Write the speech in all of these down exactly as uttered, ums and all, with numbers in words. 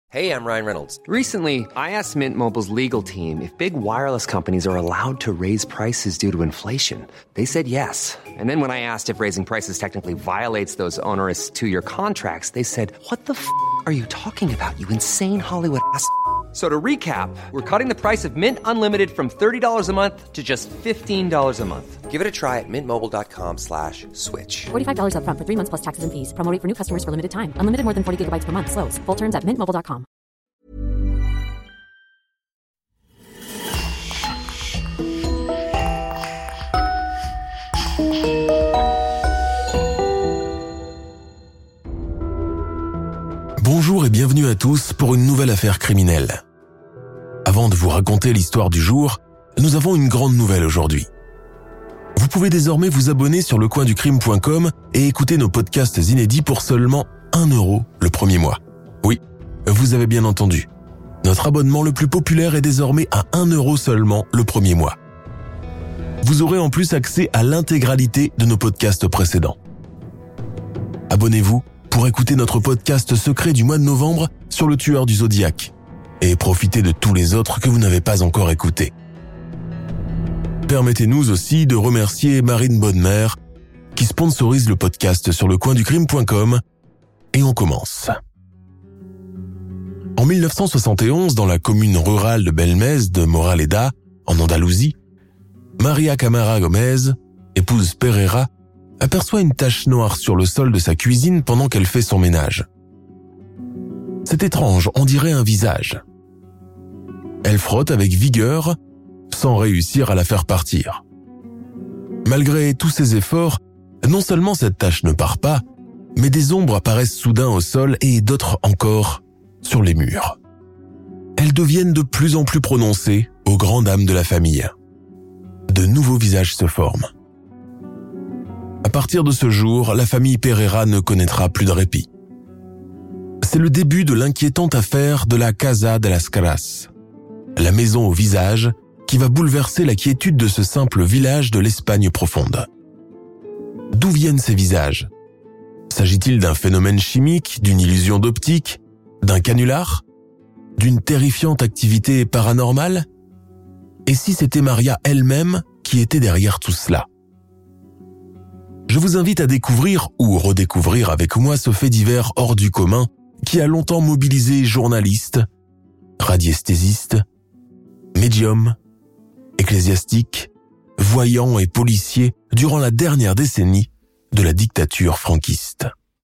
Hey, I'm Ryan Reynolds. Recently, I asked Mint Mobile's legal team if big wireless companies are allowed to raise prices due to inflation. They said yes. And then when I asked if raising prices technically violates those onerous two-year contracts, they said, what the f*** are you talking about, you insane Hollywood ass f- So to recap, we're cutting the price of Mint Unlimited from thirty dollars a month to just fifteen dollars a month. Give it a try at mintmobile.com slash switch. forty-five dollars up front for three months plus taxes and fees. Promo rate for new customers for limited time. Unlimited more than forty gigabytes per month. Slows full terms at mint mobile dot com. Bonjour et bienvenue à tous pour une nouvelle affaire criminelle. Avant de vous raconter l'histoire du jour, nous avons une grande nouvelle aujourd'hui. Vous pouvez désormais vous abonner sur lecoinducrime point com et écouter nos podcasts inédits pour seulement un euro le premier mois. Oui, vous avez bien entendu. Notre abonnement le plus populaire est désormais à un euro seulement le premier mois. Vous aurez en plus accès à l'intégralité de nos podcasts précédents. Abonnez-vous pour écouter notre podcast secret du mois de novembre sur le tueur du Zodiaque et profitez de tous les autres que vous n'avez pas encore écoutés. Permettez-nous aussi de remercier Marine Bonnemère qui sponsorise le podcast sur lecoinducrime point com et on commence. En mille neuf cent soixante et onze, dans la commune rurale de Belmez de Moraleda, en Andalousie, Maria Camara Gomez, épouse Pereira, aperçoit une tache noire sur le sol de sa cuisine pendant qu'elle fait son ménage. C'est étrange, on dirait un visage. Elle frotte avec vigueur, sans réussir à la faire partir. Malgré tous ses efforts, non seulement cette tache ne part pas, mais des ombres apparaissent soudain au sol et d'autres encore sur les murs. Elles deviennent de plus en plus prononcées aux grandes dames de la famille. De nouveaux visages se forment. À partir de ce jour, la famille Pereira ne connaîtra plus de répit. C'est le début de l'inquiétante affaire de la Casa de las Caras, la maison au visage qui va bouleverser la quiétude de ce simple village de l'Espagne profonde. D'où viennent ces visages ? S'agit-il d'un phénomène chimique, d'une illusion d'optique, d'un canular, d'une terrifiante activité paranormale ? Et si c'était Maria elle-même qui était derrière tout cela ? Je vous invite à découvrir ou redécouvrir avec moi ce fait divers hors du commun qui a longtemps mobilisé journalistes, radiesthésistes, médiums, ecclésiastiques, voyants et policiers durant la dernière décennie de la dictature franquiste.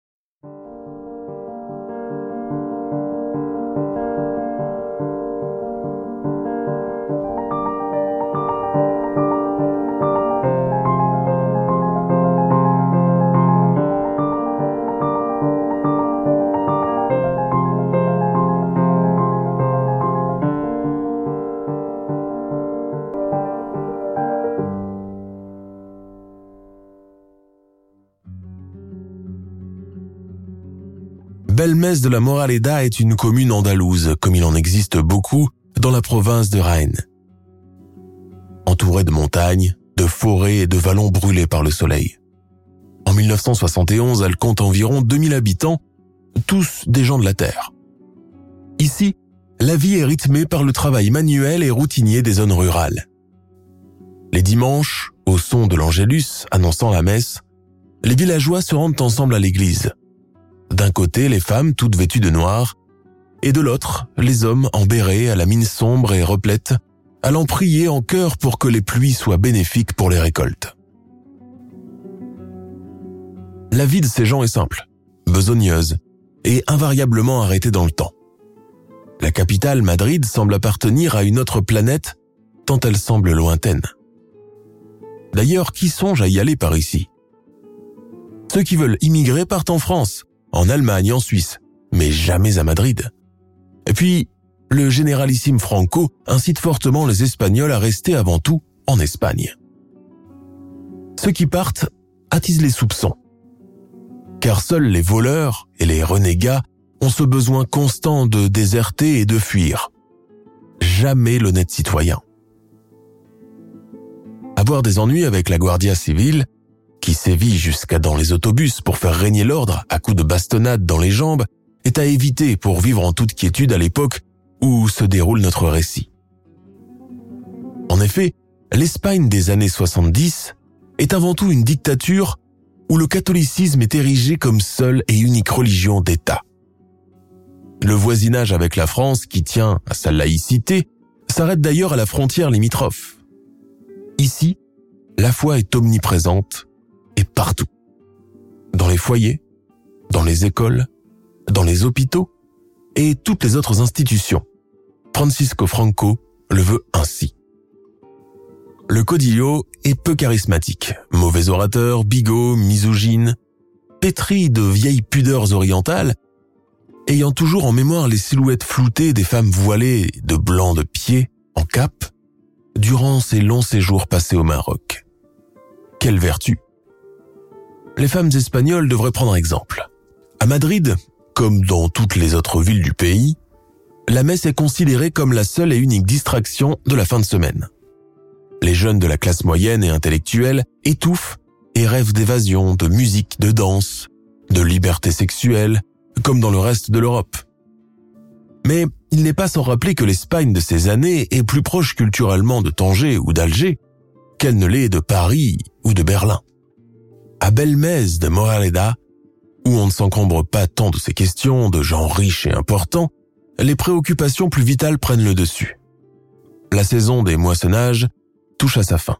Belmez de la Moraleda est une commune andalouse, comme il en existe beaucoup dans la province de Jaén. Entourée de montagnes, de forêts et de vallons brûlés par le soleil. En mille neuf cent soixante et onze, elle compte environ deux mille habitants, tous des gens de la terre. Ici, la vie est rythmée par le travail manuel et routinier des zones rurales. Les dimanches, au son de l'Angélus annonçant la messe, les villageois se rendent ensemble à l'église. D'un côté, les femmes toutes vêtues de noir, et de l'autre, les hommes en béret à la mine sombre et replète, allant prier en chœur pour que les pluies soient bénéfiques pour les récoltes. La vie de ces gens est simple, besogneuse, et invariablement arrêtée dans le temps. La capitale, Madrid, semble appartenir à une autre planète, tant elle semble lointaine. D'ailleurs, qui songe à y aller par ici ? Ceux qui veulent immigrer partent en France, en Allemagne, en Suisse, mais jamais à Madrid. Et puis, le généralissime Franco incite fortement les Espagnols à rester avant tout en Espagne. Ceux qui partent attisent les soupçons, car seuls les voleurs et les renégats ont ce besoin constant de déserter et de fuir. Jamais l'honnête citoyen. Avoir des ennuis avec la Guardia Civile, qui sévit jusqu'à dans les autobus pour faire régner l'ordre à coups de bastonnade dans les jambes, est à éviter pour vivre en toute quiétude à l'époque où se déroule notre récit. En effet, l'Espagne des années soixante-dix est avant tout une dictature où le catholicisme est érigé comme seule et unique religion d'État. Le voisinage avec la France, qui tient à sa laïcité, s'arrête d'ailleurs à la frontière limitrophe. Ici, la foi est omniprésente et partout. Dans les foyers, dans les écoles, dans les hôpitaux et toutes les autres institutions. Francisco Franco le veut ainsi. Le caudillo est peu charismatique, mauvais orateur, bigot, misogyne, pétri de vieilles pudeurs orientales, ayant toujours en mémoire les silhouettes floutées des femmes voilées de blanc de pied en cape durant ses longs séjours passés au Maroc. Quelle vertu! Les femmes espagnoles devraient prendre exemple. À Madrid, comme dans toutes les autres villes du pays, la messe est considérée comme la seule et unique distraction de la fin de semaine. Les jeunes de la classe moyenne et intellectuelle étouffent et rêvent d'évasion, de musique, de danse, de liberté sexuelle, comme dans le reste de l'Europe. Mais il n'est pas sans rappeler que l'Espagne de ces années est plus proche culturellement de Tanger ou d'Alger qu'elle ne l'est de Paris ou de Berlin. À Belmez de Moraleda, où on ne s'encombre pas tant de ces questions de gens riches et importants, les préoccupations plus vitales prennent le dessus. La saison des moissonnages touche à sa fin.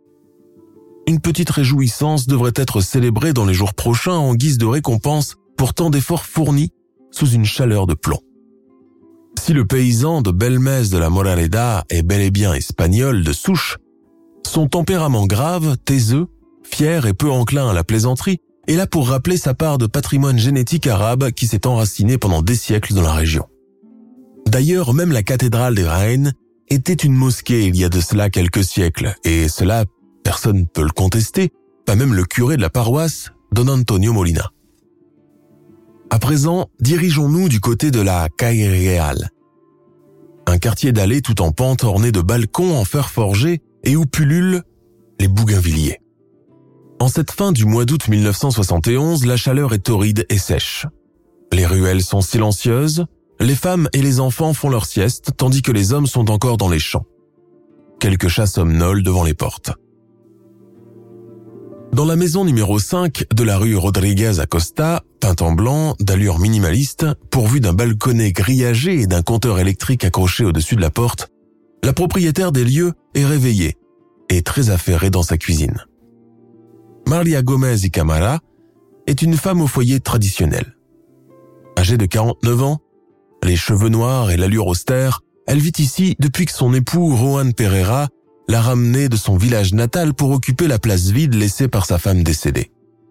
Une petite réjouissance devrait être célébrée dans les jours prochains en guise de récompense pour tant d'efforts fournis sous une chaleur de plomb. Si le paysan de Belmez de la Moraleda est bel et bien espagnol de souche, son tempérament grave, taiseux, fier et peu enclin à la plaisanterie est là pour rappeler sa part de patrimoine génétique arabe qui s'est enraciné pendant des siècles dans la région. D'ailleurs, même la cathédrale des Reines était une mosquée il y a de cela quelques siècles, et cela, personne ne peut le contester, pas même le curé de la paroisse, Don Antonio Molina. À présent, dirigeons-nous du côté de la Calle Real, un quartier d'allées tout en pente orné de balcons en fer forgé et où pullulent les bougainvilliers. En cette fin du mois d'août mille neuf cent soixante et onze, la chaleur est torride et sèche. Les ruelles sont silencieuses, les femmes et les enfants font leur sieste tandis que les hommes sont encore dans les champs. Quelques chats somnolent devant les portes. Dans la maison numéro cinq de la rue Rodriguez Acosta, peinte en blanc, d'allure minimaliste, pourvue d'un balconnet grillagé et d'un compteur électrique accroché au-dessus de la porte, la propriétaire des lieux est réveillée et très affairée dans sa cuisine. Maria Gómez y Camara est une femme au foyer traditionnel. Âgée de quarante-neuf ans, les cheveux noirs et l'allure austère, elle vit ici depuis que son époux Juan Pereira l'a ramenée de son village natal pour occuper la place vide laissée par sa femme décédée.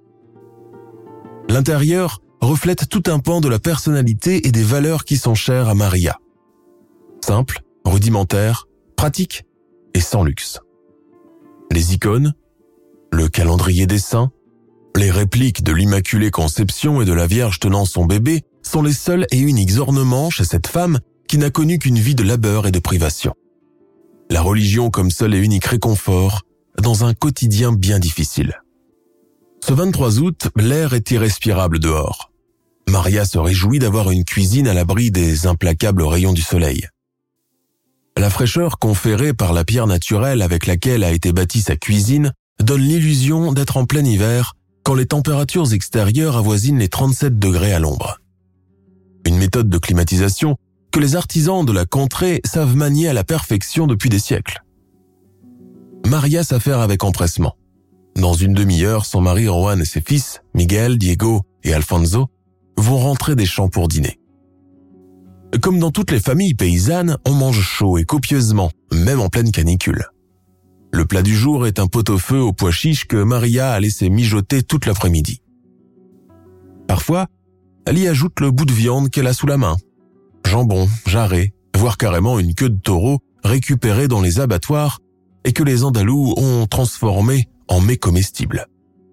L'intérieur reflète tout un pan de la personnalité et des valeurs qui sont chères à Maria. Simple, rudimentaire, pratique et sans luxe. Les icônes, le calendrier des saints, les répliques de l'Immaculée Conception et de la Vierge tenant son bébé sont les seuls et uniques ornements chez cette femme qui n'a connu qu'une vie de labeur et de privation. La religion comme seul et unique réconfort dans un quotidien bien difficile. Ce vingt-trois août, l'air est irrespirable dehors. Maria se réjouit d'avoir une cuisine à l'abri des implacables rayons du soleil. La fraîcheur conférée par la pierre naturelle avec laquelle a été bâtie sa cuisine donne l'illusion d'être en plein hiver quand les températures extérieures avoisinent les trente-sept degrés à l'ombre. Une méthode de climatisation que les artisans de la contrée savent manier à la perfection depuis des siècles. Maria s'affaire avec empressement. Dans une demi-heure, son mari Juan et ses fils, Miguel, Diego et Alfonso, vont rentrer des champs pour dîner. Comme dans toutes les familles paysannes, on mange chaud et copieusement, même en pleine canicule. Le plat du jour est un pot-au-feu aux pois chiches que Maria a laissé mijoter toute l'après-midi. Parfois, elle y ajoute le bout de viande qu'elle a sous la main. Jambon, jarret, voire carrément une queue de taureau récupérée dans les abattoirs et que les Andalous ont transformée en mets comestibles.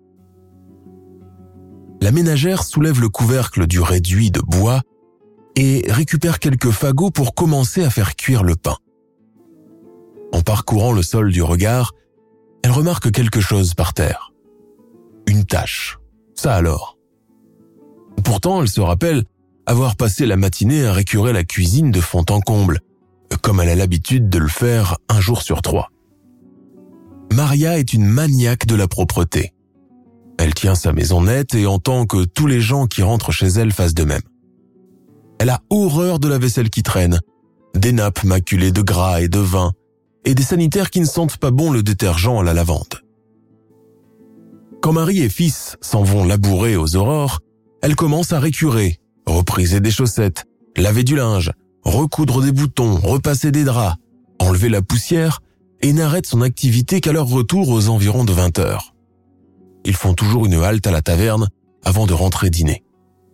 La ménagère soulève le couvercle du réduit de bois et récupère quelques fagots pour commencer à faire cuire le pain. En parcourant le sol du regard, elle remarque quelque chose par terre. Une tache. Ça alors. Pourtant, elle se rappelle avoir passé la matinée à récurer la cuisine de fond en comble, comme elle a l'habitude de le faire un jour sur trois. Maria est une maniaque de la propreté. Elle tient sa maison nette et entend que tous les gens qui rentrent chez elle fassent de même. Elle a horreur de la vaisselle qui traîne, des nappes maculées de gras et de vin, et des sanitaires qui ne sentent pas bon le détergent à la lavande. Quand mari et fils s'en vont labourer aux aurores, elle commence à récurer, repriser des chaussettes, laver du linge, recoudre des boutons, repasser des draps, enlever la poussière et n'arrête son activité qu'à leur retour aux environs de vingt heures. Ils font toujours une halte à la taverne avant de rentrer dîner.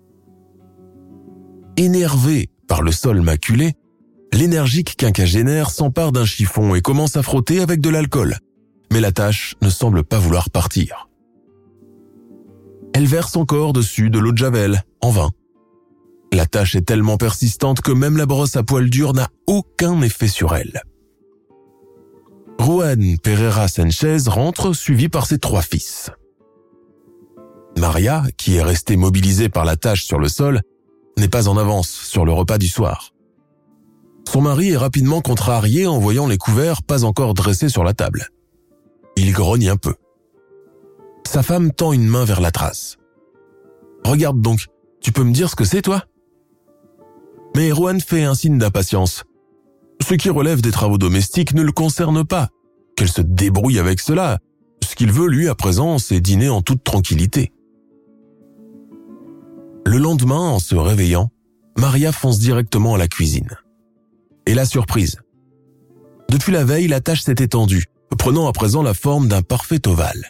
Énervée par le sol maculé, l'énergique quinquagénaire s'empare d'un chiffon et commence à frotter avec de l'alcool, mais la tâche ne semble pas vouloir partir. Elle verse encore dessus de l'eau de javel, en vain. La tâche est tellement persistante que même la brosse à poil dur n'a aucun effet sur elle. Juan Pereira Sanchez rentre suivi par ses trois fils. Maria, qui est restée mobilisée par la tâche sur le sol, n'est pas en avance sur le repas du soir. Son mari est rapidement contrarié en voyant les couverts pas encore dressés sur la table. Il grogne un peu. Sa femme tend une main vers la trace. « Regarde donc, tu peux me dire ce que c'est, toi ?» Mais Juan fait un signe d'impatience. Ce qui relève des travaux domestiques ne le concerne pas. Qu'elle se débrouille avec cela. Ce qu'il veut, lui, à présent, c'est dîner en toute tranquillité. Le lendemain, en se réveillant, Maria fonce directement à la cuisine. Et la surprise. Depuis la veille, la tâche s'est étendue, prenant à présent la forme d'un parfait ovale.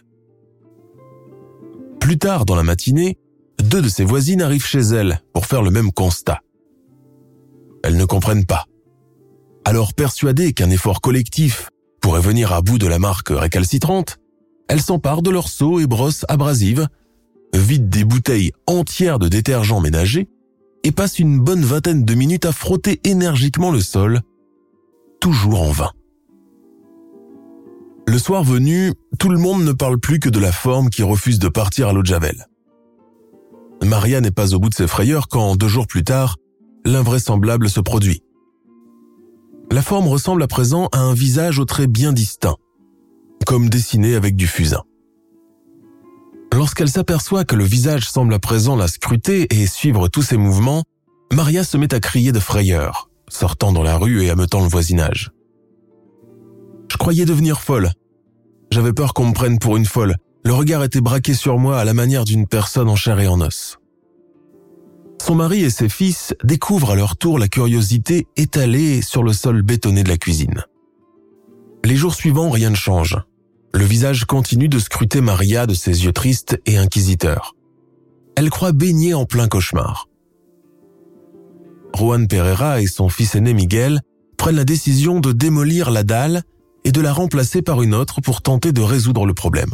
Plus tard dans la matinée, deux de ses voisines arrivent chez elle pour faire le même constat. Elles ne comprennent pas. Alors persuadées qu'un effort collectif pourrait venir à bout de la marque récalcitrante, elles s'emparent de leurs seaux et brosses abrasives, vident des bouteilles entières de détergent ménager et passent une bonne vingtaine de minutes à frotter énergiquement le sol, toujours en vain. Le soir venu, tout le monde ne parle plus que de la forme qui refuse de partir à l'eau de javel. Maria n'est pas au bout de ses frayeurs quand, deux jours plus tard, l'invraisemblable se produit. La forme ressemble à présent à un visage aux traits bien distincts, comme dessiné avec du fusain. Lorsqu'elle s'aperçoit que le visage semble à présent la scruter et suivre tous ses mouvements, Maria se met à crier de frayeur, sortant dans la rue et ameutant le voisinage. « Je croyais devenir folle. J'avais peur qu'on me prenne pour une folle. Le regard était braqué sur moi à la manière d'une personne en chair et en os. » Son mari et ses fils découvrent à leur tour la curiosité étalée sur le sol bétonné de la cuisine. Les jours suivants, rien ne change. Le visage continue de scruter Maria de ses yeux tristes et inquisiteurs. Elle croit baigner en plein cauchemar. Juan Pereira et son fils aîné Miguel prennent la décision de démolir la dalle et de la remplacer par une autre pour tenter de résoudre le problème.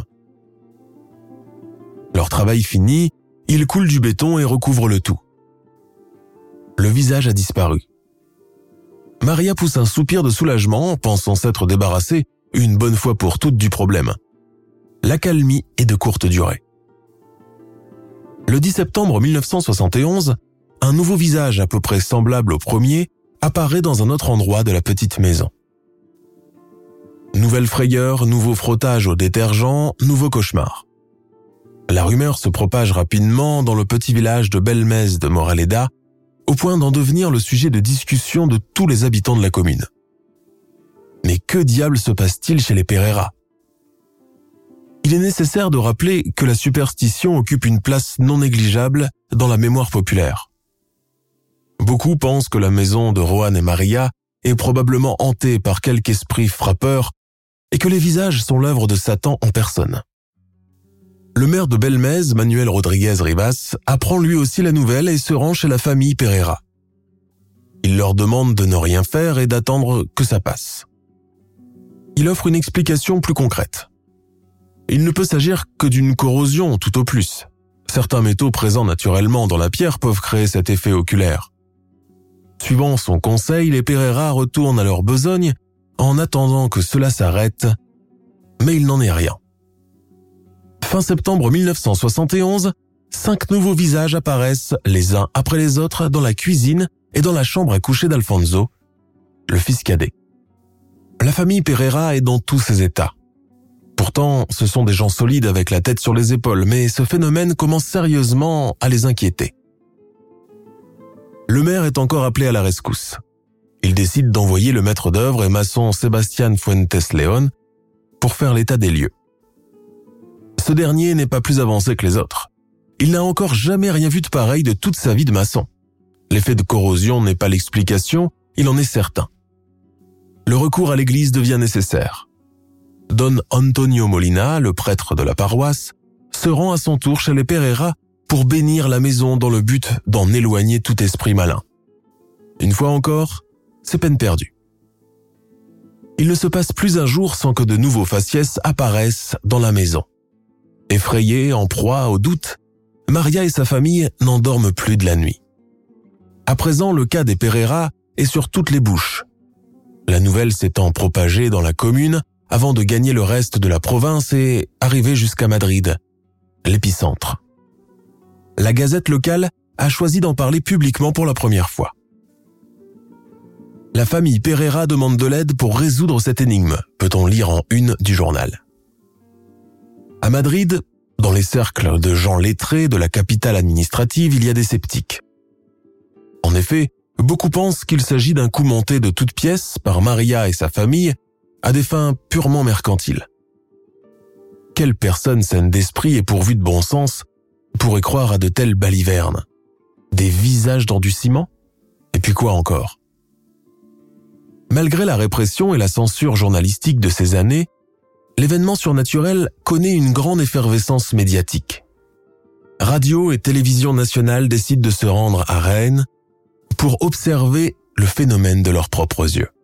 Leur travail fini, ils coulent du béton et recouvrent le tout. Le visage a disparu. Maria pousse un soupir de soulagement, pensant s'être débarrassée une bonne fois pour toutes du problème. L'accalmie est de courte durée. Le dix septembre mille neuf cent soixante et onze, un nouveau visage à peu près semblable au premier apparaît dans un autre endroit de la petite maison. Nouvelle frayeur, nouveau frottage au détergent, nouveau cauchemar. La rumeur se propage rapidement dans le petit village de Belmez de Moraleda, au point d'en devenir le sujet de discussion de tous les habitants de la commune. Mais que diable se passe-t-il chez les Pereira ? Il est nécessaire de rappeler que la superstition occupe une place non négligeable dans la mémoire populaire. Beaucoup pensent que la maison de Juan et Maria est probablement hantée par quelque esprit frappeur et que les visages sont l'œuvre de Satan en personne. Le maire de Belmez, Manuel Rodriguez Rivas, apprend lui aussi la nouvelle et se rend chez la famille Pereira. Il leur demande de ne rien faire et d'attendre que ça passe. Il offre une explication plus concrète. Il ne peut s'agir que d'une corrosion tout au plus. Certains métaux présents naturellement dans la pierre peuvent créer cet effet oculaire. Suivant son conseil, les Pereira retournent à leur besogne en attendant que cela s'arrête, mais il n'en est rien. Fin septembre mille neuf cent soixante et onze, cinq nouveaux visages apparaissent les uns après les autres dans la cuisine et dans la chambre à coucher d'Alfonso, le fils cadet. La famille Pereira est dans tous ses états. Pourtant, ce sont des gens solides avec la tête sur les épaules, mais ce phénomène commence sérieusement à les inquiéter. Le maire est encore appelé à la rescousse. Il décide d'envoyer le maître d'œuvre et maçon Sebastián Fuentes León pour faire l'état des lieux. Ce dernier n'est pas plus avancé que les autres. Il n'a encore jamais rien vu de pareil de toute sa vie de maçon. L'effet de corrosion n'est pas l'explication, il en est certain. Le recours à l'église devient nécessaire. Don Antonio Molina, le prêtre de la paroisse, se rend à son tour chez les Pereira pour bénir la maison dans le but d'en éloigner tout esprit malin. Une fois encore, c'est peine perdue. Il ne se passe plus un jour sans que de nouveaux faciès apparaissent dans la maison. Effrayés, en proie au doute, Maria et sa famille n'en dorment plus de la nuit. À présent, le cas des Pereira est sur toutes les bouches. La nouvelle s'étant propagée dans la commune avant de gagner le reste de la province et arriver jusqu'à Madrid, l'épicentre. La gazette locale a choisi d'en parler publiquement pour la première fois. La famille Pereira demande de l'aide pour résoudre cette énigme, peut-on lire en une du journal. À Madrid, dans les cercles de gens lettrés de la capitale administrative, il y a des sceptiques. En effet, beaucoup pensent qu'il s'agit d'un coup monté de toutes pièces par Maria et sa famille à des fins purement mercantiles. Quelle personne saine d'esprit et pourvue de bon sens pourrait croire à de telles balivernes? Des visages dans du ciment? Et puis quoi encore? Malgré la répression et la censure journalistique de ces années, l'événement surnaturel connaît une grande effervescence médiatique. Radio et télévision nationale décident de se rendre à Rennes pour observer le phénomène de leurs propres yeux.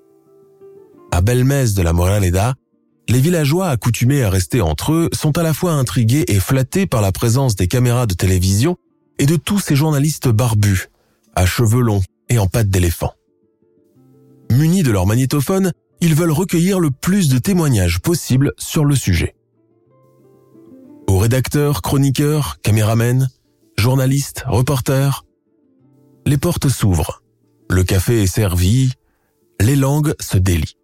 À Belmez de la Moraleda, les villageois accoutumés à rester entre eux sont à la fois intrigués et flattés par la présence des caméras de télévision et de tous ces journalistes barbus, à cheveux longs et en pattes d'éléphant. Munis de leur magnétophone, ils veulent recueillir le plus de témoignages possible sur le sujet. Aux rédacteurs, chroniqueurs, caméramens, journalistes, reporters, les portes s'ouvrent, le café est servi, les langues se délient.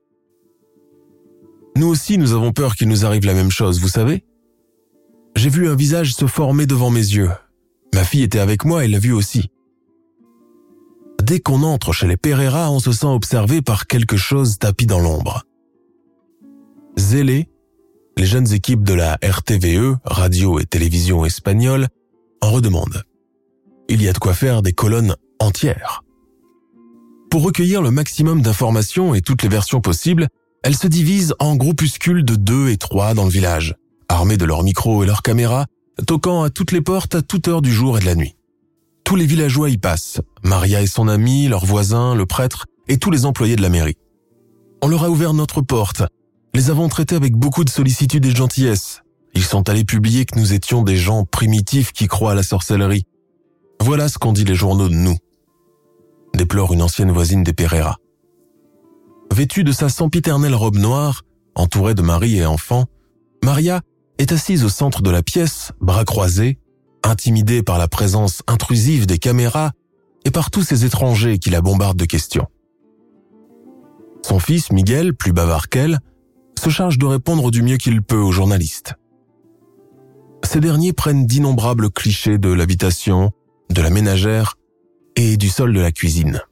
Nous aussi, nous avons peur qu'il nous arrive la même chose, vous savez? J'ai vu un visage se former devant mes yeux. Ma fille était avec moi, elle l'a vu aussi. Dès qu'on entre chez les Pereira, on se sent observé par quelque chose tapi dans l'ombre. Zélés, les jeunes équipes de la R T V E, radio et télévision espagnole, en redemandent. Il y a de quoi faire des colonnes entières. Pour recueillir le maximum d'informations et toutes les versions possibles, elles se divisent en groupuscules de deux et trois dans le village, armés de leurs micros et leurs caméras, toquant à toutes les portes à toute heure du jour et de la nuit. Tous les villageois y passent, Maria et son ami, leurs voisins, le prêtre et tous les employés de la mairie. On leur a ouvert notre porte, les avons traités avec beaucoup de sollicitude et de gentillesse. Ils sont allés publier que nous étions des gens primitifs qui croient à la sorcellerie. Voilà ce qu'ont dit les journaux de nous, déplore une ancienne voisine des Pereira. Vêtue de sa sempiternelle robe noire, entourée de mari et enfants, Maria est assise au centre de la pièce, bras croisés, intimidée par la présence intrusive des caméras et par tous ces étrangers qui la bombardent de questions. Son fils, Miguel, plus bavard qu'elle, se charge de répondre du mieux qu'il peut aux journalistes. Ces derniers prennent d'innombrables clichés de l'habitation, de la ménagère et du sol de la cuisine.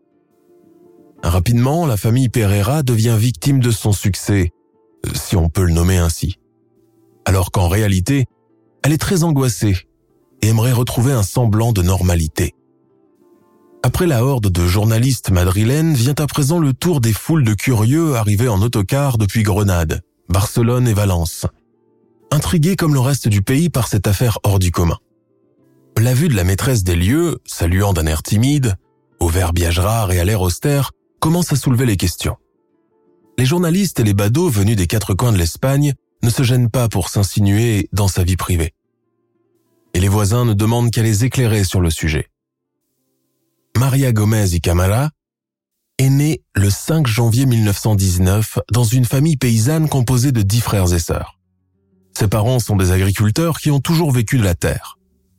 Rapidement, la famille Pereira devient victime de son succès, si on peut le nommer ainsi. Alors qu'en réalité, elle est très angoissée et aimerait retrouver un semblant de normalité. Après la horde de journalistes madrilènes vient à présent le tour des foules de curieux arrivés en autocar depuis Grenade, Barcelone et Valence, intrigués comme le reste du pays par cette affaire hors du commun. La vue de la maîtresse des lieux, saluant d'un air timide, au verbiage rare et à l'air austère, commence à soulever les questions. Les journalistes et les badauds venus des quatre coins de l'Espagne ne se gênent pas pour s'insinuer dans sa vie privée. Et les voisins ne demandent qu'à les éclairer sur le sujet. Maria Gómez y Cámara est née le cinq janvier mille neuf cent dix-neuf dans une famille paysanne composée de dix frères et sœurs. Ses parents sont des agriculteurs qui ont toujours vécu de la terre.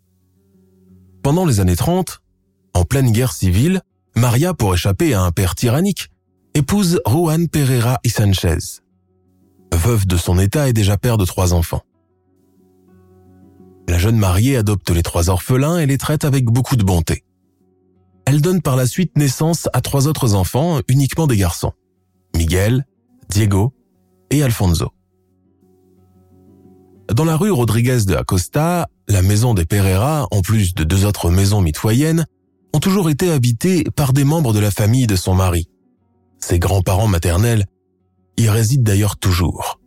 Pendant les années trente, en pleine guerre civile, Maria, pour échapper à un père tyrannique, épouse Juan Pereira y Sanchez. Veuve de son état et déjà père de trois enfants. La jeune mariée adopte les trois orphelins et les traite avec beaucoup de bonté. Elle donne par la suite naissance à trois autres enfants, uniquement des garçons. Miguel, Diego et Alfonso. Dans la rue Rodriguez de Acosta, la maison des Pereira, en plus de deux autres maisons mitoyennes, ont toujours été habitées par des membres de la famille de son mari. Ses grands-parents maternels y résident d'ailleurs toujours.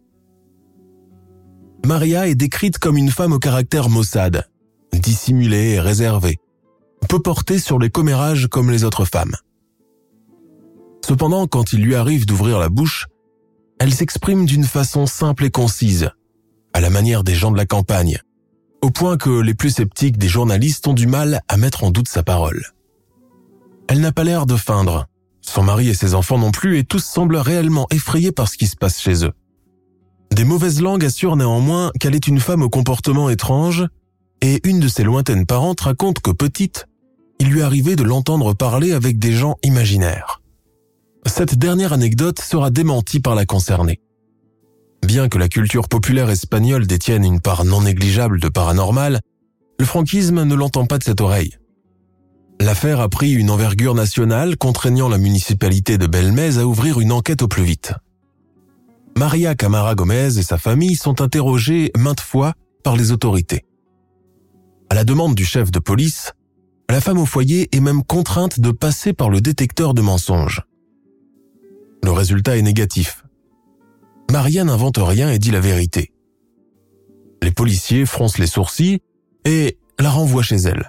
Maria est décrite comme une femme au caractère maussade, dissimulée et réservée, peu portée sur les commérages comme les autres femmes. Cependant, quand il lui arrive d'ouvrir la bouche, elle s'exprime d'une façon simple et concise, à la manière des gens de la campagne, au point que les plus sceptiques des journalistes ont du mal à mettre en doute sa parole. Elle n'a pas l'air de feindre, son mari et ses enfants non plus, et tous semblent réellement effrayés par ce qui se passe chez eux. Des mauvaises langues assurent néanmoins qu'elle est une femme au comportement étrange, et une de ses lointaines parentes raconte que petite, il lui arrivait de l'entendre parler avec des gens imaginaires. Cette dernière anecdote sera démentie par la concernée. Bien que la culture populaire espagnole détienne une part non négligeable de paranormal, le franquisme ne l'entend pas de cette oreille. L'affaire a pris une envergure nationale, contraignant la municipalité de Belmez à ouvrir une enquête au plus vite. Maria Camara Gomez et sa famille sont interrogées maintes fois par les autorités. À la demande du chef de police, la femme au foyer est même contrainte de passer par le détecteur de mensonges. Le résultat est négatif. Maria n'invente rien et dit la vérité. Les policiers froncent les sourcils et la renvoient chez elle.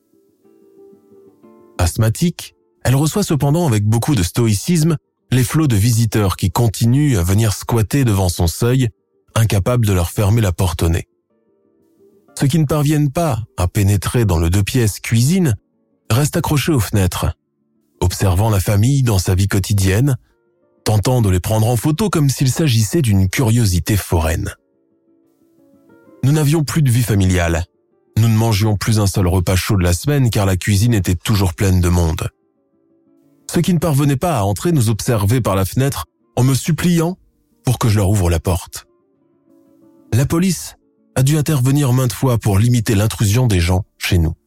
Asthmatique, elle reçoit cependant avec beaucoup de stoïcisme les flots de visiteurs qui continuent à venir squatter devant son seuil, incapables de leur fermer la porte au nez. Ceux qui ne parviennent pas à pénétrer dans le deux pièces cuisine restent accrochés aux fenêtres, observant la famille dans sa vie quotidienne, tentant de les prendre en photo comme s'il s'agissait d'une curiosité foraine. Nous n'avions plus de vie familiale. Nous ne mangions plus un seul repas chaud de la semaine car la cuisine était toujours pleine de monde. Ceux qui ne parvenaient pas à entrer nous observaient par la fenêtre en me suppliant pour que je leur ouvre la porte. La police a dû intervenir maintes fois pour limiter l'intrusion des gens chez nous.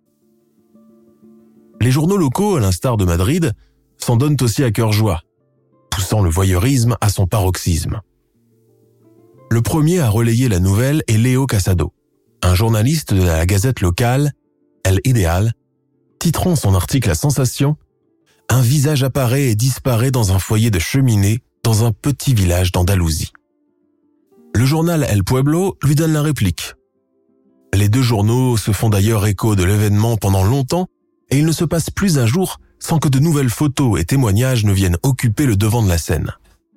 Les journaux locaux, à l'instar de Madrid, s'en donnent aussi à cœur joie, poussant le voyeurisme à son paroxysme. Le premier à relayer la nouvelle est Léo Casado, un journaliste de la gazette locale, El Ideal, titrant son article à sensation « Un visage apparaît et disparaît dans un foyer de cheminée dans un petit village d'Andalousie ». Le journal El Pueblo lui donne la réplique. Les deux journaux se font d'ailleurs écho de l'événement pendant longtemps et il ne se passe plus un jour sans que de nouvelles photos et témoignages ne viennent occuper le devant de la scène.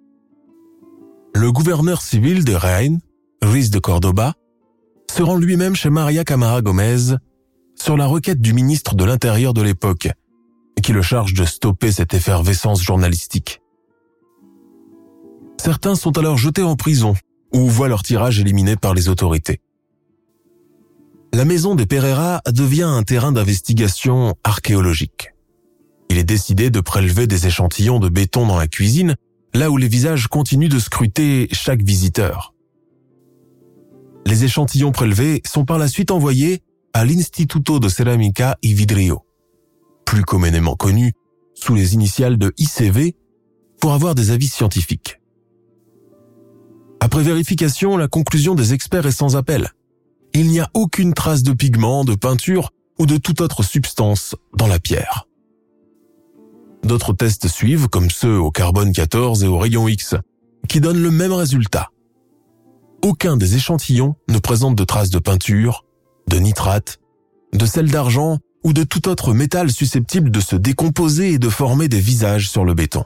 Le gouverneur civil de Jaén, Ruiz de Cordoba, se rend lui-même chez Maria Camara Gomez sur la requête du ministre de l'Intérieur de l'époque, qui le charge de stopper cette effervescence journalistique. Certains sont alors jetés en prison ou voient leur tirage éliminé par les autorités. La maison des Pereira devient un terrain d'investigation archéologique. Il est décidé de prélever des échantillons de béton dans la cuisine, là où les visages continuent de scruter chaque visiteur. Les échantillons prélevés sont par la suite envoyés à l'Instituto de Cerámica y Vidrio, plus communément connu sous les initiales de I C V, pour avoir des avis scientifiques. Après vérification, la conclusion des experts est sans appel. Il n'y a aucune trace de pigment, de peinture ou de toute autre substance dans la pierre. D'autres tests suivent, comme ceux au carbone quatorze et au rayon X, qui donnent le même résultat. Aucun des échantillons ne présente de traces de peinture, de nitrate, de sel d'argent ou de tout autre métal susceptible de se décomposer et de former des visages sur le béton.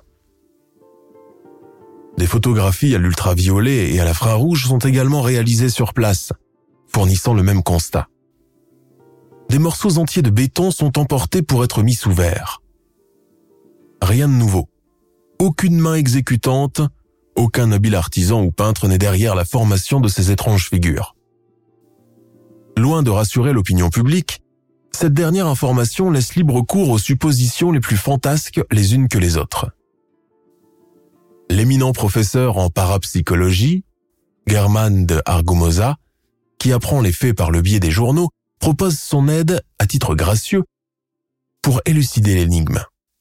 Des photographies à l'ultraviolet et à l'infrarouge sont également réalisées sur place, fournissant le même constat. Des morceaux entiers de béton sont emportés pour être mis sous verre. Rien de nouveau. Aucune main exécutante, aucun habile artisan ou peintre n'est derrière la formation de ces étranges figures. Loin de rassurer l'opinion publique, Cette dernière information laisse libre cours aux suppositions les plus fantasques les unes que les autres. L'éminent professeur en parapsychologie, Germán de Argumosa, qui apprend les faits par le biais des journaux, propose son aide, à titre gracieux, pour élucider l'énigme.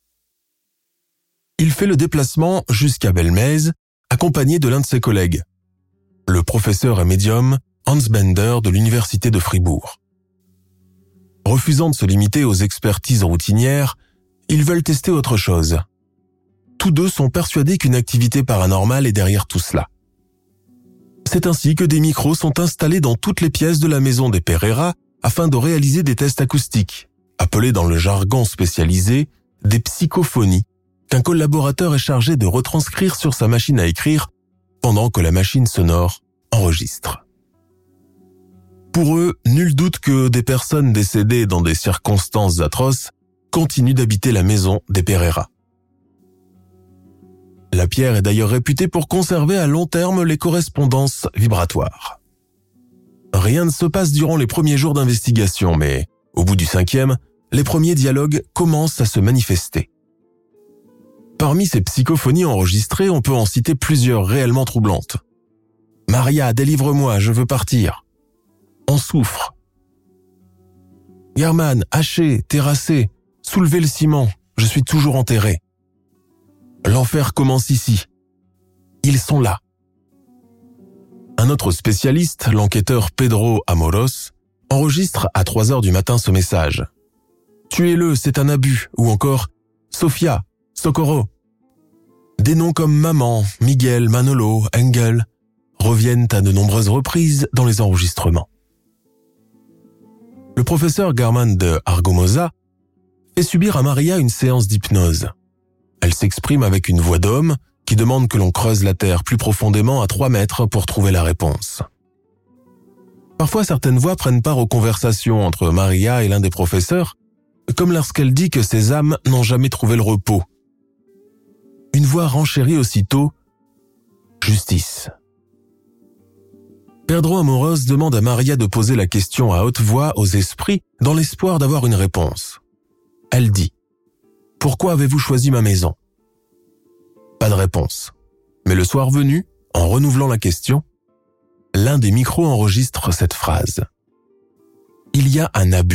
Il fait le déplacement jusqu'à Belmez, accompagné de l'un de ses collègues, le professeur et médium Hans Bender de l'Université de Fribourg. Refusant de se limiter aux expertises routinières, ils veulent tester autre chose. Tous deux sont persuadés qu'une activité paranormale est derrière tout cela. C'est ainsi que des micros sont installés dans toutes les pièces de la maison des Pereira afin de réaliser des tests acoustiques, appelés dans le jargon spécialisé des psychophonies, qu'un collaborateur est chargé de retranscrire sur sa machine à écrire pendant que la machine sonore enregistre. Pour eux, nul doute que des personnes décédées dans des circonstances atroces continuent d'habiter la maison des Pereira. La pierre est d'ailleurs réputée pour conserver à long terme les correspondances vibratoires. Rien ne se passe durant les premiers jours d'investigation, mais au bout du cinquième, les premiers dialogues commencent à se manifester. Parmi ces psychophonies enregistrées, on peut en citer plusieurs réellement troublantes. « Maria, délivre-moi, je veux partir. » On souffre. « Germán, haché, terrassé, soulevez le ciment, je suis toujours enterré. » L'enfer commence ici. Ils sont là. Un autre spécialiste, l'enquêteur Pedro Amoros, enregistre à trois heures du matin ce message. « Tuez-le, c'est un abus » ou encore « Sofia, Socorro ». Des noms comme Maman, Miguel, Manolo, Engel reviennent à de nombreuses reprises dans les enregistrements. Le professeur Germán de Argumosa fait subir à Maria une séance d'hypnose. Elle s'exprime avec une voix d'homme qui demande que l'on creuse la terre plus profondément à trois mètres pour trouver la réponse. Parfois, certaines voix prennent part aux conversations entre Maria et l'un des professeurs, comme lorsqu'elle dit que ces âmes n'ont jamais trouvé le repos. Une voix renchérit aussitôt « Justice ». Pedro Amoros demande à Maria de poser la question à haute voix aux esprits dans l'espoir d'avoir une réponse. Elle dit « Pourquoi avez-vous choisi ma maison ?» Pas de réponse. Mais le soir venu, en renouvelant la question, l'un des micros enregistre cette phrase. « Il y a un abus. »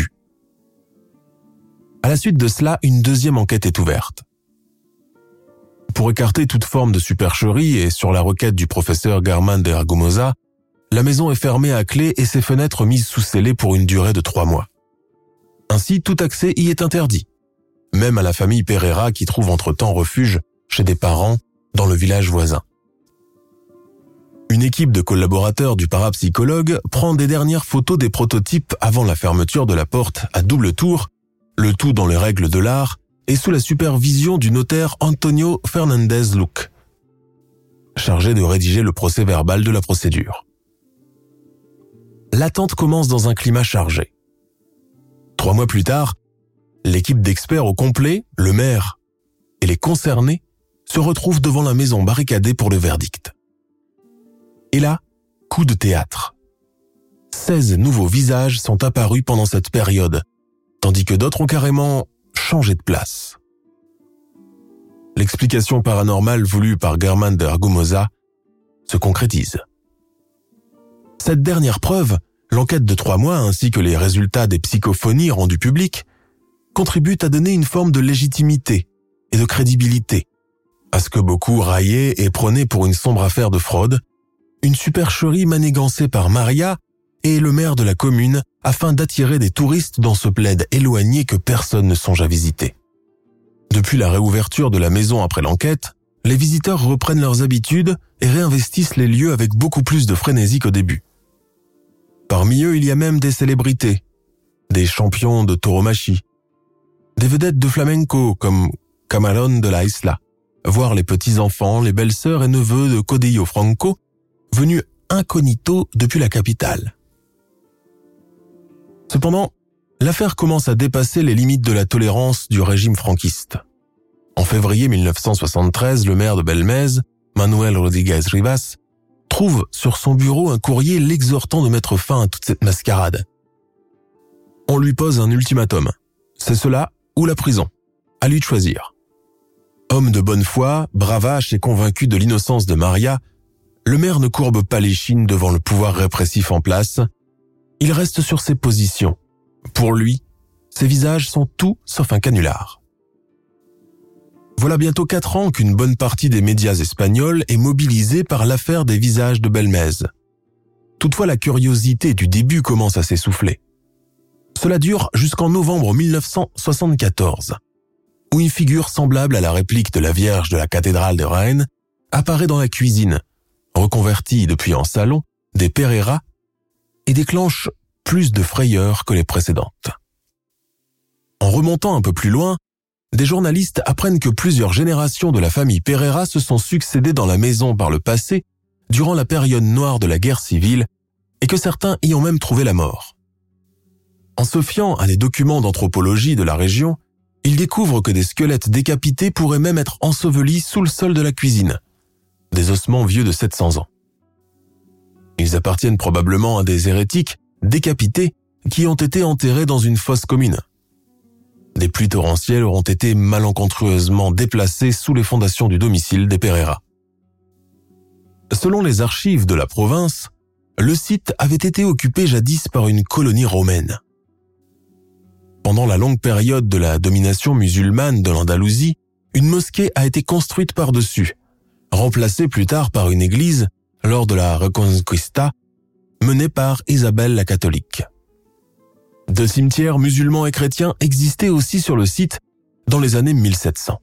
À la suite de cela, une deuxième enquête est ouverte. Pour écarter toute forme de supercherie et sur la requête du professeur Germán de Argumosa, la maison est fermée à clé et ses fenêtres mises sous scellé pour une durée de trois mois. Ainsi, tout accès y est interdit, même à la famille Pereira qui trouve entre-temps refuge chez des parents dans le village voisin. Une équipe de collaborateurs du parapsychologue prend des dernières photos des prototypes avant la fermeture de la porte à double tour, le tout dans les règles de l'art et sous la supervision du notaire Antonio Fernandez Luc, chargé de rédiger le procès-verbal de la procédure. L'attente commence dans un climat chargé. Trois mois plus tard, l'équipe d'experts au complet, le maire et les concernés se retrouvent devant la maison barricadée pour le verdict. Et là, coup de théâtre. seize nouveaux visages sont apparus pendant cette période, tandis que d'autres ont carrément changé de place. L'explication paranormale voulue par Germán de Argumosa se concrétise. Cette dernière preuve, l'enquête de trois mois ainsi que les résultats des psychophonies rendues publiques, contribuent à donner une forme de légitimité et de crédibilité à ce que beaucoup raillaient et prenaient pour une sombre affaire de fraude, une supercherie manigancée par Maria et le maire de la commune afin d'attirer des touristes dans ce bled éloigné que personne ne songe à visiter. Depuis la réouverture de la maison après l'enquête, les visiteurs reprennent leurs habitudes et réinvestissent les lieux avec beaucoup plus de frénésie qu'au début. Parmi eux, il y a même des célébrités, des champions de tauromachie, des vedettes de flamenco comme Camarón de la Isla, voire les petits-enfants, les belles-sœurs et neveux de Codillo Franco, venus incognito depuis la capitale. Cependant, l'affaire commence à dépasser les limites de la tolérance du régime franquiste. En février mille neuf cent soixante-treize, le maire de Belmez, Manuel Rodríguez Rivas, trouve sur son bureau un courrier l'exhortant de mettre fin à toute cette mascarade. On lui pose un ultimatum. C'est cela ou la prison. À lui de choisir. Homme de bonne foi, bravache et convaincu de l'innocence de Maria, le maire ne courbe pas l'échine devant le pouvoir répressif en place. Il reste sur ses positions. Pour lui, ses visages sont tout sauf un canular. Voilà bientôt quatre ans qu'une bonne partie des médias espagnols est mobilisée par l'affaire des visages de Belmez. Toutefois, la curiosité du début commence à s'essouffler. Cela dure jusqu'en novembre mille neuf cent soixante-quatorze, où une figure semblable à la réplique de la Vierge de la cathédrale de Rennes apparaît dans la cuisine, reconvertie depuis en salon, des Pereira, et déclenche plus de frayeur que les précédentes. En remontant un peu plus loin, des journalistes apprennent que plusieurs générations de la famille Pereira se sont succédées dans la maison par le passé durant la période noire de la guerre civile et que certains y ont même trouvé la mort. En se fiant à des documents d'anthropologie de la région, ils découvrent que des squelettes décapités pourraient même être ensevelis sous le sol de la cuisine, des ossements vieux de sept cents ans. Ils appartiennent probablement à des hérétiques décapités qui ont été enterrés dans une fosse commune. Des pluies torrentielles auront été malencontreusement déplacées sous les fondations du domicile des Pereira. Selon les archives de la province, le site avait été occupé jadis par une colonie romaine. Pendant la longue période de la domination musulmane de l'Andalousie, une mosquée a été construite par-dessus, remplacée plus tard par une église lors de la Reconquista menée par Isabelle la catholique. Deux cimetières musulmans et chrétiens existaient aussi sur le site dans les années mille sept cents.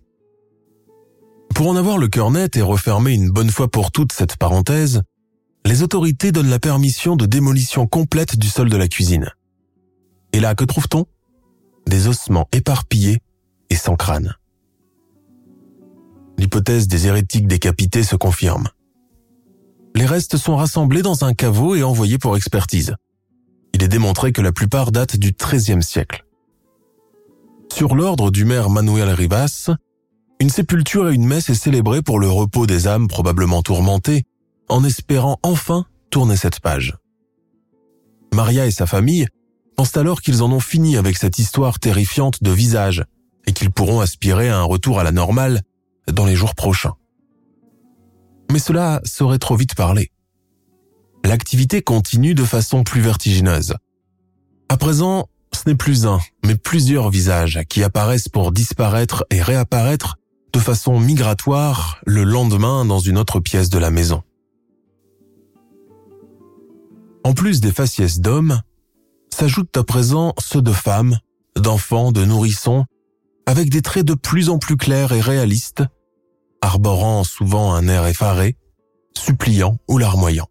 Pour en avoir le cœur net et refermer une bonne fois pour toutes cette parenthèse, les autorités donnent la permission de démolition complète du sol de la cuisine. Et là, que trouve-t-on ? Des ossements éparpillés et sans crâne. L'hypothèse des hérétiques décapités se confirme. Les restes sont rassemblés dans un caveau et envoyés pour expertise. Il est démontré que la plupart datent du treizième siècle. Sur l'ordre du maire Manuel Rivas, une sépulture et une messe est célébrée pour le repos des âmes probablement tourmentées, en espérant enfin tourner cette page. Maria et sa famille pensent alors qu'ils en ont fini avec cette histoire terrifiante de visage et qu'ils pourront aspirer à un retour à la normale dans les jours prochains. Mais cela serait trop vite parlé. L'activité continue de façon plus vertigineuse. À présent, ce n'est plus un, mais plusieurs visages qui apparaissent pour disparaître et réapparaître de façon migratoire le lendemain dans une autre pièce de la maison. En plus des faciès d'hommes, s'ajoutent à présent ceux de femmes, d'enfants, de nourrissons, avec des traits de plus en plus clairs et réalistes, arborant souvent un air effaré, suppliant ou larmoyant.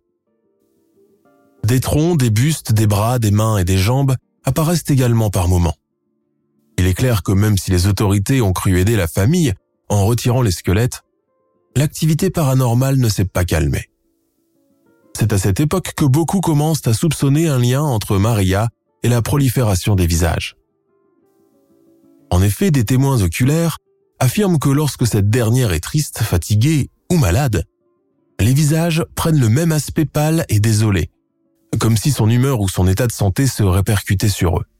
Des troncs, des bustes, des bras, des mains et des jambes apparaissent également par moments. Il est clair que même si les autorités ont cru aider la famille en retirant les squelettes, l'activité paranormale ne s'est pas calmée. C'est à cette époque que beaucoup commencent à soupçonner un lien entre Maria et la prolifération des visages. En effet, des témoins oculaires affirment que lorsque cette dernière est triste, fatiguée ou malade, les visages prennent le même aspect pâle et désolé, comme si son humeur ou son état de santé se répercutait sur eux.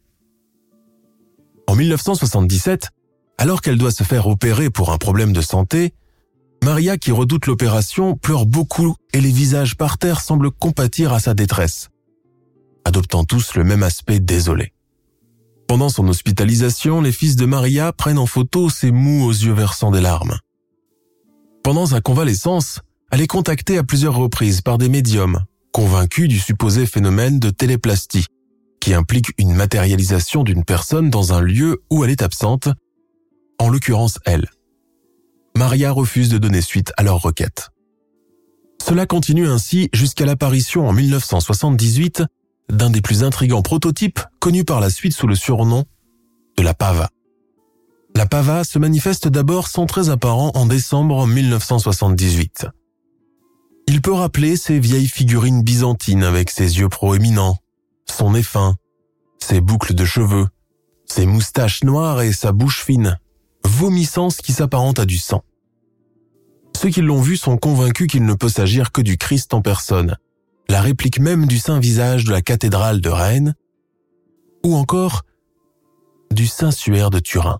En mille neuf cent soixante-dix-sept, alors qu'elle doit se faire opérer pour un problème de santé, Maria, qui redoute l'opération, pleure beaucoup et les visages par terre semblent compatir à sa détresse, adoptant tous le même aspect désolé. Pendant son hospitalisation, les fils de Maria prennent en photo ses mous aux yeux versant des larmes. Pendant sa convalescence, elle est contactée à plusieurs reprises par des médiums, convaincus du supposé phénomène de téléplastie, qui implique une matérialisation d'une personne dans un lieu où elle est absente, en l'occurrence elle. Maria refuse de donner suite à leur requête. Cela continue ainsi jusqu'à l'apparition en mille neuf cent soixante-dix-huit d'un des plus intrigants prototypes connu par la suite sous le surnom de la Pava. La Pava se manifeste d'abord sans très apparent en décembre mille neuf cent soixante-dix-huit. Il peut rappeler ces vieilles figurines byzantines avec ses yeux proéminents, son nez fin, ses boucles de cheveux, ses moustaches noires et sa bouche fine, vomissant ce qui s'apparente à du sang. Ceux qui l'ont vu sont convaincus qu'il ne peut s'agir que du Christ en personne, la réplique même du saint visage de la cathédrale de Rennes, ou encore du Saint-Suaire de Turin.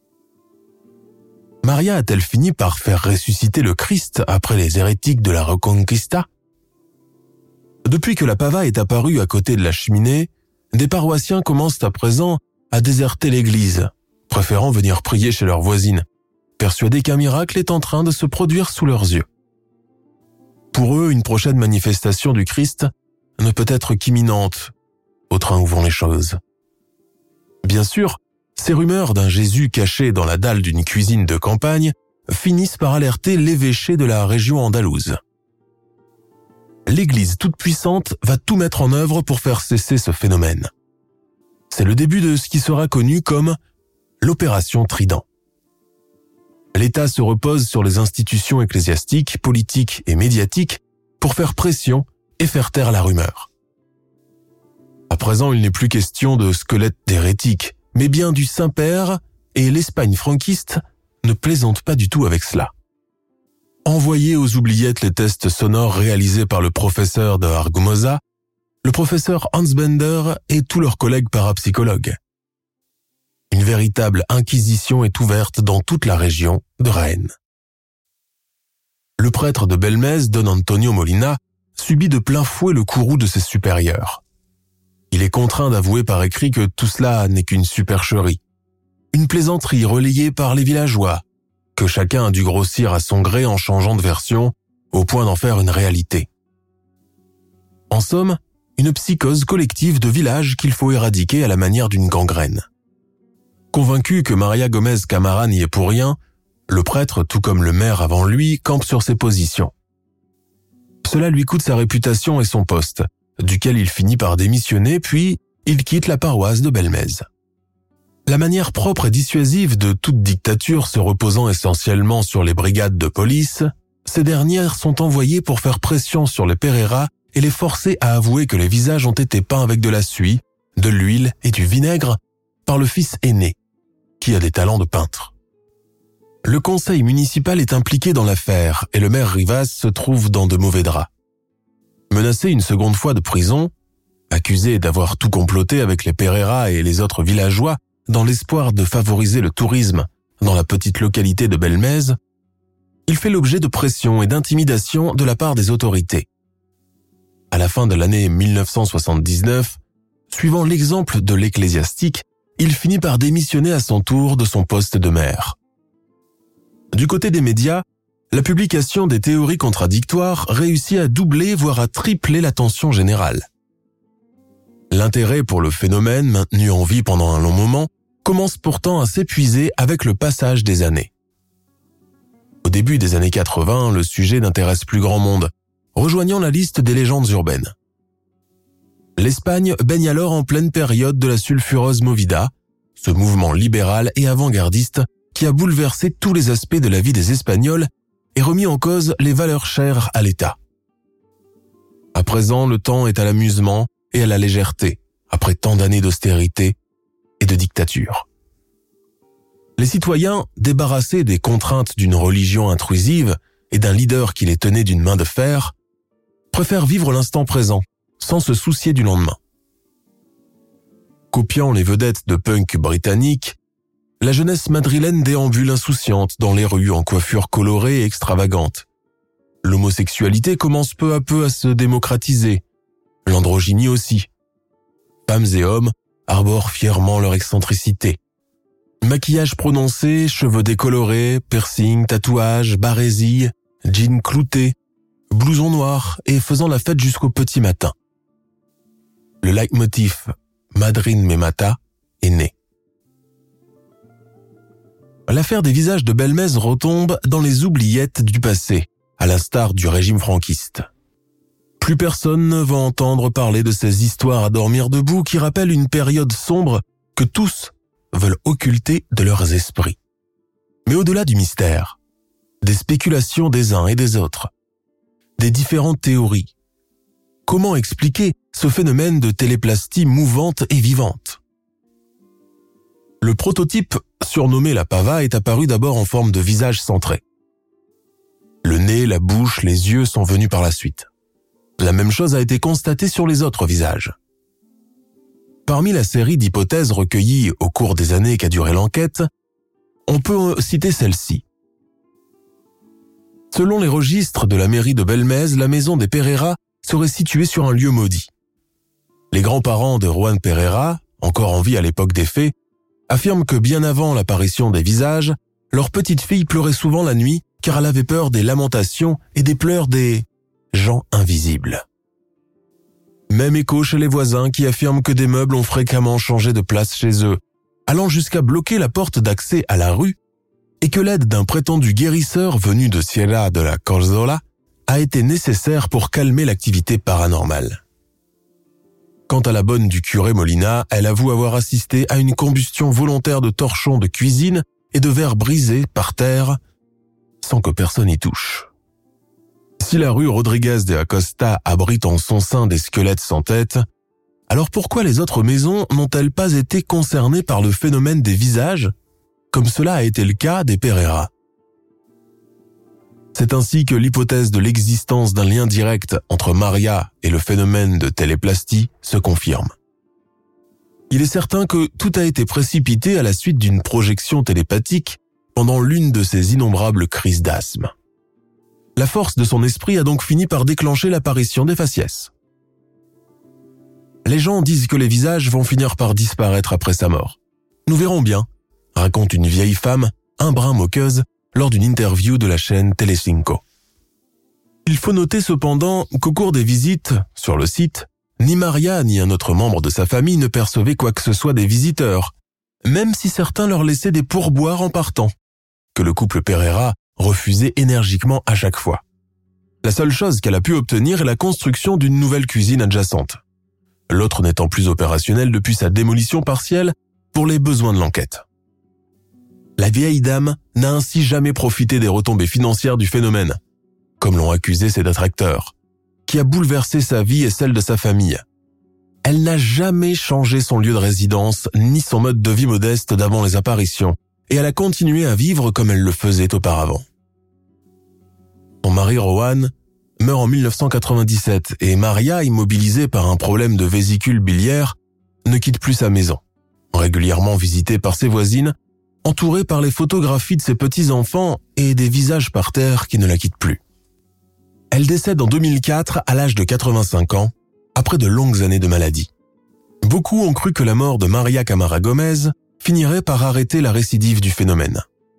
Maria a-t-elle fini par faire ressusciter le Christ après les hérétiques de la Reconquista? Depuis que la Pava est apparue à côté de la cheminée, des paroissiens commencent à présent à déserter l'église, préférant venir prier chez leurs voisines, persuadés qu'un miracle est en train de se produire sous leurs yeux. Pour eux, une prochaine manifestation du Christ ne peut être qu'imminente, au train où vont les choses. Bien sûr, ces rumeurs d'un Jésus caché dans la dalle d'une cuisine de campagne finissent par alerter l'évêché de la région andalouse. L'Église toute-puissante va tout mettre en œuvre pour faire cesser ce phénomène. C'est le début de ce qui sera connu comme l'opération Trident. L'État se repose sur les institutions ecclésiastiques, politiques et médiatiques pour faire pression et faire taire la rumeur. À présent, il n'est plus question de squelettes d'hérétiques, mais bien du Saint-Père, et l'Espagne franquiste ne plaisante pas du tout avec cela. Envoyer aux oubliettes les tests sonores réalisés par le professeur de Argumosa, le professeur Hans Bender et tous leurs collègues parapsychologues. Une véritable inquisition est ouverte dans toute la région de Rennes. Le prêtre de Belmez, Don Antonio Molina, subit de plein fouet le courroux de ses supérieurs. Il est contraint d'avouer par écrit que tout cela n'est qu'une supercherie, une plaisanterie relayée par les villageois, que chacun a dû grossir à son gré en changeant de version, au point d'en faire une réalité. En somme, une psychose collective de village qu'il faut éradiquer à la manière d'une gangrène. Convaincu que Maria Gomez Camara n'y est pour rien, le prêtre, tout comme le maire avant lui, campe sur ses positions. Cela lui coûte sa réputation et son poste, duquel il finit par démissionner, puis il quitte la paroisse de Belmez. La manière propre et dissuasive de toute dictature se reposant essentiellement sur les brigades de police, ces dernières sont envoyées pour faire pression sur les Pereira et les forcer à avouer que les visages ont été peints avec de la suie, de l'huile et du vinaigre par le fils aîné, qui a des talents de peintre. Le conseil municipal est impliqué dans l'affaire et le maire Rivas se trouve dans de mauvais draps. Menacé une seconde fois de prison, accusé d'avoir tout comploté avec les Pereira et les autres villageois dans l'espoir de favoriser le tourisme dans la petite localité de Belmez, il fait l'objet de pression et d'intimidation de la part des autorités. À la fin de l'année mille neuf cent soixante-dix-neuf, suivant l'exemple de l'ecclésiastique, il finit par démissionner à son tour de son poste de maire. Du côté des médias, la publication des théories contradictoires réussit à doubler voire à tripler l'attention générale. L'intérêt pour le phénomène, maintenu en vie pendant un long moment, commence pourtant à s'épuiser avec le passage des années. Au début des années quatre-vingts, le sujet n'intéresse plus grand monde, rejoignant la liste des légendes urbaines. L'Espagne baigne alors en pleine période de la sulfureuse movida, ce mouvement libéral et avant-gardiste qui a bouleversé tous les aspects de la vie des Espagnols et remis en cause les valeurs chères à l'État. À présent, le temps est à l'amusement et à la légèreté, après tant d'années d'austérité et de dictature. Les citoyens, débarrassés des contraintes d'une religion intrusive et d'un leader qui les tenait d'une main de fer, préfèrent vivre l'instant présent, sans se soucier du lendemain. Copiant les vedettes de punk britanniques, la jeunesse madrilène déambule insouciante dans les rues en coiffure colorée et extravagante. L'homosexualité commence peu à peu à se démocratiser, l'androgynie aussi. Femmes et hommes arborent fièrement leur excentricité. Maquillage prononcé, cheveux décolorés, piercings, tatouages, barésilles, jeans cloutés, blousons noirs et faisant la fête jusqu'au petit matin. Le leitmotiv « Madrin me mata » est né. L'affaire des visages de Belmez retombe dans les oubliettes du passé, à l'instar du régime franquiste. Plus personne ne va entendre parler de ces histoires à dormir debout qui rappellent une période sombre que tous veulent occulter de leurs esprits. Mais au-delà du mystère, des spéculations des uns et des autres, des différentes théories, comment expliquer ce phénomène de téléplastie mouvante et vivante? Le prototype, surnommé la Pava, est apparu d'abord en forme de visage centré. Le nez, la bouche, les yeux sont venus par la suite. La même chose a été constatée sur les autres visages. Parmi la série d'hypothèses recueillies au cours des années qu'a duré l'enquête, on peut citer celle-ci. Selon les registres de la mairie de Belmez, la maison des Pereira serait située sur un lieu maudit. Les grands-parents de Juan Pereira, encore en vie à l'époque des faits, affirment que bien avant l'apparition des visages, leur petite fille pleurait souvent la nuit car elle avait peur des lamentations et des pleurs des gens invisibles. Même écho chez les voisins qui affirment que des meubles ont fréquemment changé de place chez eux, allant jusqu'à bloquer la porte d'accès à la rue, et que l'aide d'un prétendu guérisseur venu de Sierra de la Corzola a été nécessaire pour calmer l'activité paranormale. Quant à la bonne du curé Molina, elle avoue avoir assisté à une combustion volontaire de torchons de cuisine et de verres brisés par terre, sans que personne y touche. Si la rue Rodriguez de Acosta abrite en son sein des squelettes sans tête, alors pourquoi les autres maisons n'ont-elles pas été concernées par le phénomène des visages, comme cela a été le cas des Pereira? C'est ainsi que l'hypothèse de l'existence d'un lien direct entre Maria et le phénomène de téléplastie se confirme. Il est certain que tout a été précipité à la suite d'une projection télépathique pendant l'une de ses innombrables crises d'asthme. La force de son esprit a donc fini par déclencher l'apparition des faciès. Les gens disent que les visages vont finir par disparaître après sa mort. Nous verrons bien, raconte une vieille femme, un brin moqueuse, lors d'une interview de la chaîne Telecinco. Il faut noter cependant qu'au cours des visites sur le site, ni Maria ni un autre membre de sa famille ne percevaient quoi que ce soit des visiteurs, même si certains leur laissaient des pourboires en partant, que le couple Pereira refusait énergiquement à chaque fois. La seule chose qu'elle a pu obtenir est la construction d'une nouvelle cuisine adjacente, l'autre n'étant plus opérationnelle depuis sa démolition partielle pour les besoins de l'enquête. La vieille dame n'a ainsi jamais profité des retombées financières du phénomène, comme l'ont accusé ses détracteurs, qui a bouleversé sa vie et celle de sa famille. Elle n'a jamais changé son lieu de résidence ni son mode de vie modeste d'avant les apparitions, et elle a continué à vivre comme elle le faisait auparavant. Son mari Rohan meurt en mille neuf cent quatre-vingt-dix-sept et Maria, immobilisée par un problème de vésicule biliaire, ne quitte plus sa maison, régulièrement visitée par ses voisines, entourée par les photographies de ses petits-enfants et des visages par terre qui ne la quittent plus. Elle décède en deux mille quatre à l'âge de quatre-vingt-cinq ans, après de longues années de maladie. Beaucoup ont cru que la mort de Maria Camara Gomez finirait par arrêter la récidive du phénomène.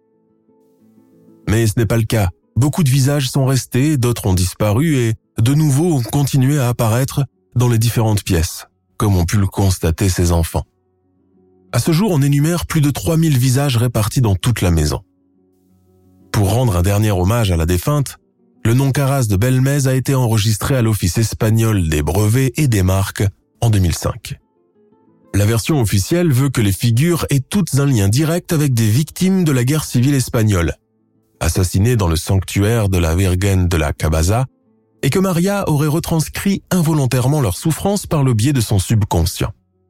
Mais ce n'est pas le cas. Beaucoup de visages sont restés, d'autres ont disparu et, de nouveau, ont continué à apparaître dans les différentes pièces, comme ont pu le constater ses enfants. À ce jour, on énumère plus de trois mille visages répartis dans toute la maison. Pour rendre un dernier hommage à la défunte, le nom Caras de Belmez a été enregistré à l'Office espagnol des brevets et des marques en deux mille cinq. La version officielle veut que les figures aient toutes un lien direct avec des victimes de la guerre civile espagnole, assassinées dans le sanctuaire de la Virgen de la Cabaza, et que Maria aurait retranscrit involontairement leur souffrance par le biais de son subconscient.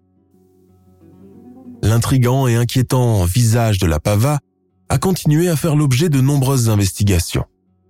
L'intrigant et inquiétant visage de la Pava a continué à faire l'objet de nombreuses investigations.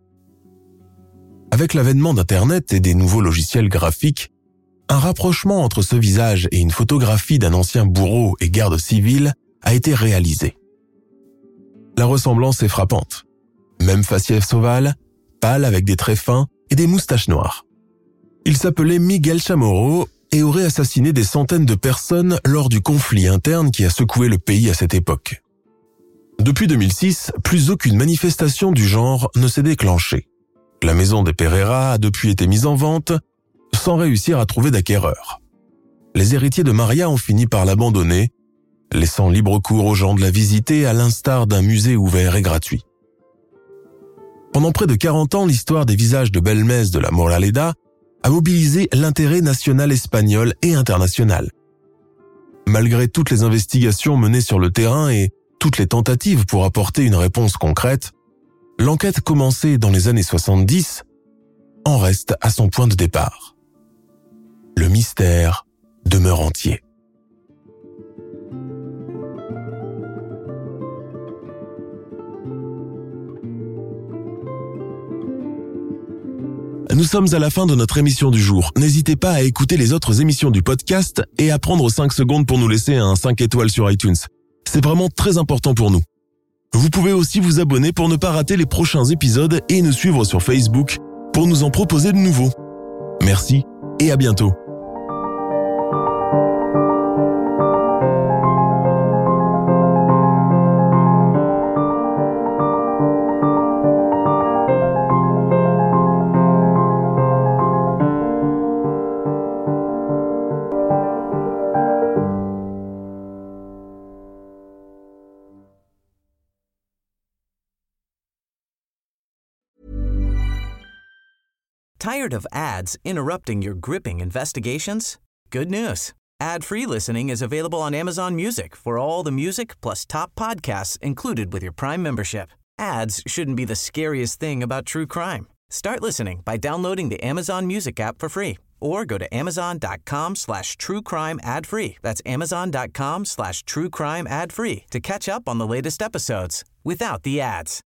Avec l'avènement d'Internet et des nouveaux logiciels graphiques, un rapprochement entre ce visage et une photographie d'un ancien bourreau et garde civil a été réalisé. La ressemblance est frappante. Même faciès ovale, pâle avec des traits fins et des moustaches noires. Il s'appelait Miguel Chamorro et aurait assassiné des centaines de personnes lors du conflit interne qui a secoué le pays à cette époque. Depuis deux mille six, plus aucune manifestation du genre ne s'est déclenchée. La maison des Pereira a depuis été mise en vente, sans réussir à trouver d'acquéreur. Les héritiers de Maria ont fini par l'abandonner, laissant libre cours aux gens de la visiter à l'instar d'un musée ouvert et gratuit. Pendant près de quarante ans, l'histoire des visages de Belmez de la Moraleda a mobilisé l'intérêt national espagnol et international. Malgré toutes les investigations menées sur le terrain et toutes les tentatives pour apporter une réponse concrète, l'enquête commencée dans les années soixante-dix en reste à son point de départ. Le mystère demeure entier. Nous sommes à la fin de notre émission du jour. N'hésitez pas à écouter les autres émissions du podcast et à prendre cinq secondes pour nous laisser un cinq étoiles sur iTunes. C'est vraiment très important pour nous. Vous pouvez aussi vous abonner pour ne pas rater les prochains épisodes et nous suivre sur Facebook pour nous en proposer de nouveaux. Merci et à bientôt. Tired of ads interrupting your gripping investigations? Good news. Ad-free listening is available on Amazon Music for all the music plus top podcasts included with your Prime membership. Ads shouldn't be the scariest thing about true crime. Start listening by downloading the Amazon Music app for free or go to amazon.com slash true crime ad free. That's amazon.com slash true crime ad free to catch up on the latest episodes without the ads.